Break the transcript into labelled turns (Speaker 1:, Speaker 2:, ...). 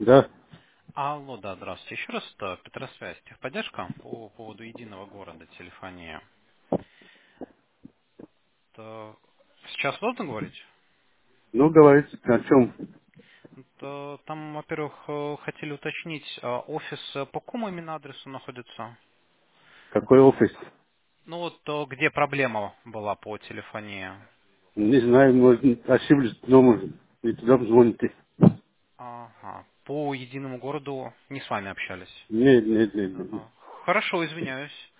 Speaker 1: Да.
Speaker 2: Алло, да, здравствуйте. Еще раз, это Петросвязь, техподдержка по поводу единого города, телефония. Сейчас удобно говорить?
Speaker 1: Ну, говорите, о чем?
Speaker 2: Там, во-первых, хотели уточнить, офис по какому именно адресу находится?
Speaker 1: Какой офис?
Speaker 2: Ну вот, где проблема была по телефонии?
Speaker 1: Не знаю, может, ошиблись дома. И туда звоните.
Speaker 2: Ага. По единому городу не с вами общались.
Speaker 1: Нет, нет, нет, нет.
Speaker 2: Ага. Хорошо, извиняюсь.